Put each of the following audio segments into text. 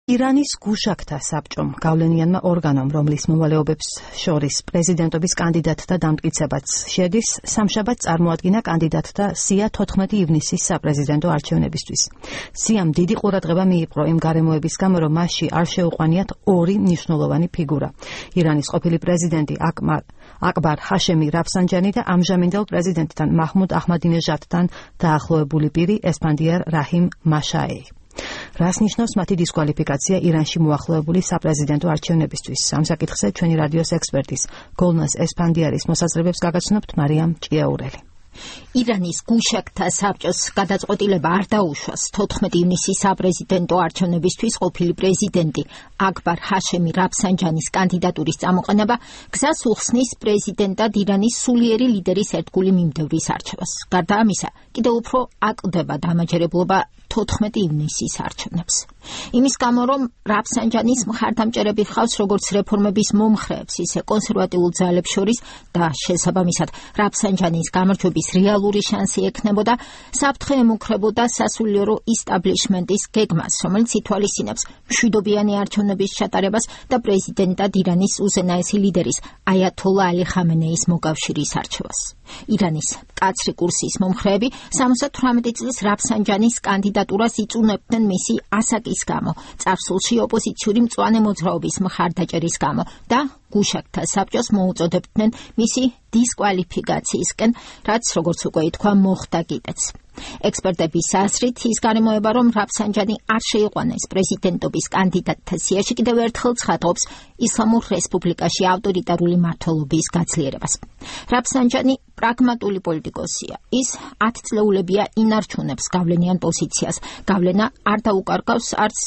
ირანის გუშაქთა საბჭომ გავლენიანმა ორგანომ, რომლის მოვალეობებს შორის პრეზიდენტობის კანდიდატთა დამტკიცებაც შედის, სამშაბათს წარმოადგინა კანდიდატთა სია 14 ივნისის საპრეზიდენტო არჩევნებისთვის. სიამ დიდი ყურადღება მიიპყრო იმ გარემოების გამო, რომ მასში არ შეუყვანიათ ორი მნიშვნელოვანი ფიგურა. ირანის ყოფილი პრეზიდენტი აკბარ ჰაშემი რაფსანჯანი და ამჟამინდელ პრეზიდენტთან მაჰმუდ აჰმადინეჟადთან დაახლოებული პირი ესფანდიარ რაჰიმ მაშაეი. რას ნიშნავს მათი დისკვალიფიკაცია ირანში მოახლოებული საპრეზიდენტო არჩევნებისთვის? ამ საკითხზე ჩვენი რადიოს ექსპერტის გოლნას ესფანდიარის მოსაზრებებს გაგაცნობთ მარიამ ჭიაურელი. ირანის გუშაქთა საბჭოს გადაწყვეტილება არ დაუშვას 14 ივნისის საპრეზიდენტო არჩევნებისთვის ყოფილი პრეზიდენტი აკბარ ჰაშემი რაფსანჯანის კანდიდატურის წამოყენება გზას უხსნის პრეზიდენტად ირანის სულიერი ლიდერის ერთგული მიმდევრის არჩევას. გარდა ამისა, კიდევ უფრო აკლდება დამაჯერებლობა 14 ივნისის არჩევნებს. იმის გამო, რომ რაფსანჯანის მხარდამჭერები ხავს როგორც რეფორმების მომხრეებს, ისე კონსერვატიულ ძალებს შორის და შესაბამისად რაფსანჯანის გამარჯვების რეალური შანსი ექნებოდა, საფრთხე ემუქრებოდა სასულიერო ისტაბლიშმენტის გეგმას, რომელიც ითვალისწინებს მშვიდობიანი არჩევნების ჩატარებას და პრეზიდენტად ირანის უზენაესი ლიდერის აიათოლა ალი ხამენეის მოკავშირის არჩევას. ირანის მკაცრი კურსის მომხრეები 78 წლის რაფსანჯანის კანდიდატურას იწუნებდნენ მისი ასაკის გამო, წარსულში ოპოზიციური მწვანე მოძრაობის მხარდაჭერის გამო და გუშაქთა საბჭოს მოუწოდებდნენ მისი დისკვალიფიკაციისკენ, რაც როგორც უკვე ითქვა, მოხდა კიდეც. ექსპერტების აზრით, ის გარემოება, რომ რაფსანჯანი არ შეიყვანეს პრეზიდენტობის კანდიდატთა სიაში, კიდევ ერთხელ ცხადობს ისლამურ რესპუბლიკაში ავტორიტარული მმართველობის გაძლიერებას. რაფსანჯანი პრაგმატული პოლიტიკოსია. ის 10 წლეულებია ინარჩუნებს გავლენიან პოზიციას. გავლენა არ დაუკარგავს არც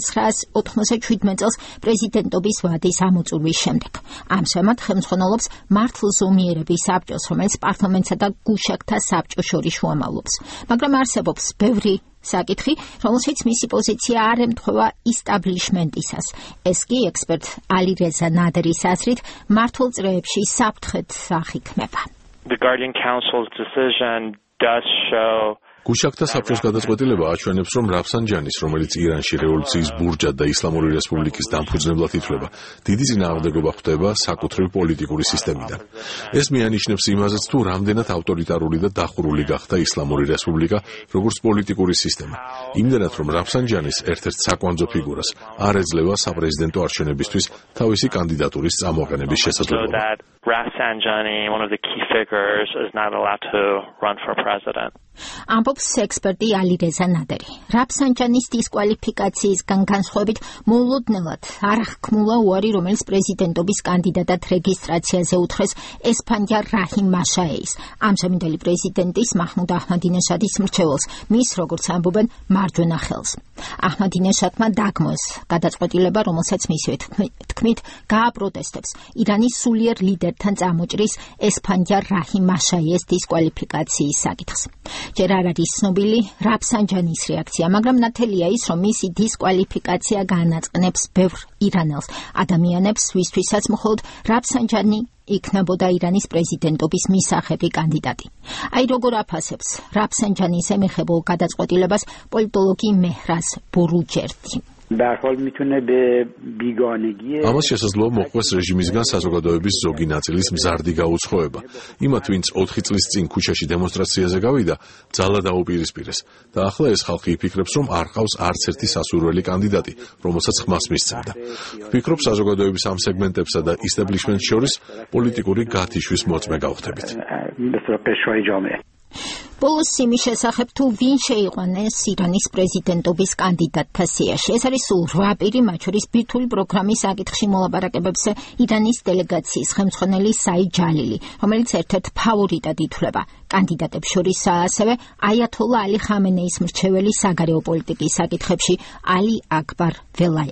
1997 წელს პრეზიდენტობის ვადის ამოწურვის შემდეგ. ამჟამად ხელმძღვანელობს მართლზომიერების საბჭოს, რომელიც პარლამენტსა და გუშაქთა საბჭოს შორის შუამავლობს. მაგრამ არსებობს ბევრი საკითხი, რომელშიც მისი პოზიცია არ ემთხვევა ისტაბლიშმენტისას. ეს კი ექსპერტ ალი რეზა ნადერის აზრით მართულ წრეებში საფრთხედ აღიქმება. The Guardian Council's decision does show გუშაქთა საბჭოს გადაწყვეტილება აჩვენებს, რომ რაფსანჯანის, რომელიც ირანში რევოლუციის ბურჯად და ისლამური რესპუბლიკის დამფუძნებლად ითვლება, დიდი წინააღმდეგობა ხვდება საკუთრივ პოლიტიკური სისტემიდან. ეს მიანიშნებს იმაზეც, თუ რამდენად ავტორიტარული და დახურული გახდა ისლამური რესპუბლიკა, როგორც პოლიტიკური სისტემა. იმდენად, რომ რაფსანჯანის ერთ-ერთ საკვანძო ფიგურას არ ეძლევა საპრეზიდენტო არჩევნებისთვის თავისი კანდიდატურის წამოყენების შესაძლებლობა. Rafsanjani, one of the key figures, is not allowed to run for president. ამბობს ექსპერტი ალი რეზა ნადერი. რაფსანჯანის დისკვალიფიკაციისგან განსხვავებით, მოულოდნელად არ აღქმულა უარი, რომელიც პრეზიდენტობის კანდიდატად რეგისტრაციაზე უთხრეს ესფანდიარ რაჰიმ მაშაეის, ამჟამინდელი პრეზიდენტის მაჰმუდ აჰმადინეჟადის მრჩეველს, მის, როგორც ამბობენ, მარჯვენა ხელს. აჰმადინეჟადმა დაგმოს გადაწყვეტილება, რომელსაც მისივე თქმით გააპროტესტებს ირანის სულიერ ლიდერთან წამოჭრის ესფანდიარ რაჰიმ მაშაეის დისკვალიფიკაციის საკითხს. ჯერ არ არის ცნობილი რაფსანჯანის რეაქცია, მაგრამ ნათელია ის, რომ მისი დისკვალიფიკაცია განაწყნებს ბევრ ირანელს, ადამიანებს, ვისთვისაც მხოლოდ რაფსანჯანი იქნებოდა ირანის პრეზიდენტობის მისაღები კანდიდატი. აი როგორ აფასებს რაფსანჯანის ემეხებულ გადაწყვეტილებას პოლიტოლოგი მეჰრას ბორუჯერდი. ამას შესაძლოა მოყვეს რეჟიმისგან საზოგადოების ზოგი ნაწილის მზარდი გაუცხოება. იმათ, ვინც 4 წლის წინ ქუჩაში დემონსტრაციაზე გავიდა, ძალა დაუპირისპირეს და ახლა ეს ხალხი იფიქრებს, რომ არ ყავს არც ერთი სასურველი კანდიდატი, რომელსაც ხმას მისცემდა. ვფიქრობ, საზოგადოების ამ სეგმენტებსა და ისტაბლიშმენტს შორის პოლიტიკური გათიშვის მოწმე გავხდებით. ბოლოს იმის შესახებ, თუ ვინ შეიყვანეს ირანის პრეზიდენტობის კანდიდატთა სიაში. ეს არის სულ 8 პირი, მათ შორის ბირთვული პროგრამის საკითხში მოლაპარაკებებზე ირანის დელეგაციის ხელმძღვანელი საი ჯალილი, რომელიც ერთ-ერთ ფავორიტად ითვლება. კანდიდატებს შორისაა ასევე აიათოლა ალი ხამენეის მრჩეველი საგარეო პოლიტიკის საკითხებში ალი აკბარ ველაი.